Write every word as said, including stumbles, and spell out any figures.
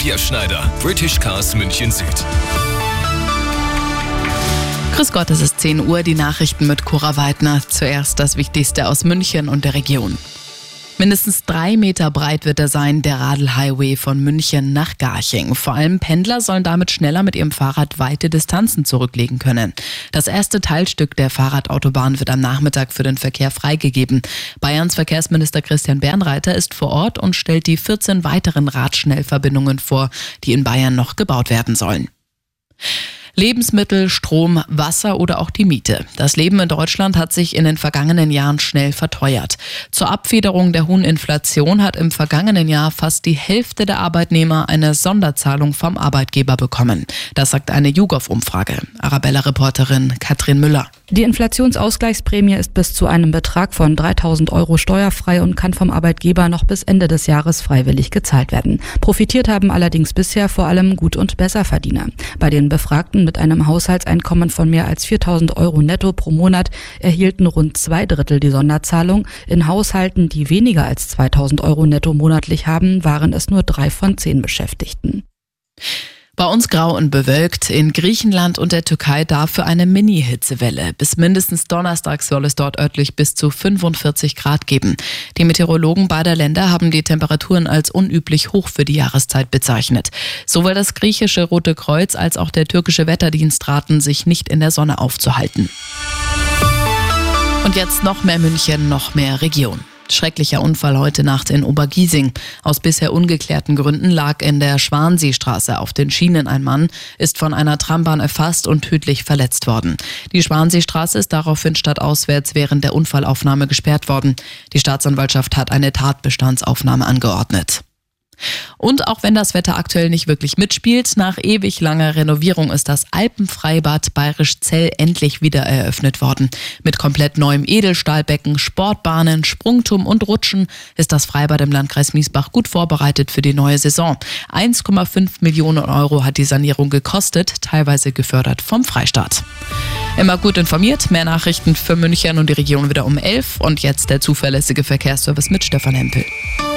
Tobias Schneider, British Cars München Süd. Grüß Gott, es ist zehn Uhr, die Nachrichten mit Cora Weidner. Zuerst das Wichtigste aus München und der Region. Mindestens drei Meter breit wird er sein, der Radl-Highway von München nach Garching. Vor allem Pendler sollen damit schneller mit ihrem Fahrrad weite Distanzen zurücklegen können. Das erste Teilstück der Fahrradautobahn wird am Nachmittag für den Verkehr freigegeben. Bayerns Verkehrsminister Christian Bernreiter ist vor Ort und stellt die vierzehn weiteren Radschnellverbindungen vor, die in Bayern noch gebaut werden sollen. Lebensmittel, Strom, Wasser oder auch die Miete. Das Leben in Deutschland hat sich in den vergangenen Jahren schnell verteuert. Zur Abfederung der hohen Inflation hat im vergangenen Jahr fast die Hälfte der Arbeitnehmer eine Sonderzahlung vom Arbeitgeber bekommen. Das sagt eine YouGov-Umfrage. Arabella-Reporterin Katrin Müller. Die Inflationsausgleichsprämie ist bis zu einem Betrag von dreitausend Euro steuerfrei und kann vom Arbeitgeber noch bis Ende des Jahres freiwillig gezahlt werden. Profitiert haben allerdings bisher vor allem Gut- und Besserverdiener. Bei den Befragten mit einem Haushaltseinkommen von mehr als viertausend Euro netto pro Monat erhielten rund zwei Drittel die Sonderzahlung. In Haushalten, die weniger als zweitausend Euro netto monatlich haben, waren es nur drei von zehn Beschäftigten. Bei uns grau und bewölkt, in Griechenland und der Türkei dafür eine Mini-Hitzewelle. Bis mindestens Donnerstag soll es dort örtlich bis zu fünfundvierzig Grad geben. Die Meteorologen beider Länder haben die Temperaturen als unüblich hoch für die Jahreszeit bezeichnet. Sowohl das griechische Rote Kreuz als auch der türkische Wetterdienst raten, sich nicht in der Sonne aufzuhalten. Und jetzt noch mehr München, noch mehr Region. Schrecklicher Unfall heute Nacht in Obergiesing. Aus bisher ungeklärten Gründen lag in der Schwanseestraße auf den Schienen ein Mann, ist von einer Trambahn erfasst und tödlich verletzt worden. Die Schwanseestraße ist daraufhin stadtauswärts während der Unfallaufnahme gesperrt worden. Die Staatsanwaltschaft hat eine Tatbestandsaufnahme angeordnet. Und auch wenn das Wetter aktuell nicht wirklich mitspielt, nach ewig langer Renovierung ist das Alpenfreibad Bayerisch-Zell endlich wieder eröffnet worden. Mit komplett neuem Edelstahlbecken, Sportbahnen, Sprungturm und Rutschen ist das Freibad im Landkreis Miesbach gut vorbereitet für die neue Saison. eins Komma fünf Millionen Euro hat die Sanierung gekostet, teilweise gefördert vom Freistaat. Immer gut informiert, mehr Nachrichten für München und die Region wieder um elf und jetzt der zuverlässige Verkehrsservice mit Stefan Hempel.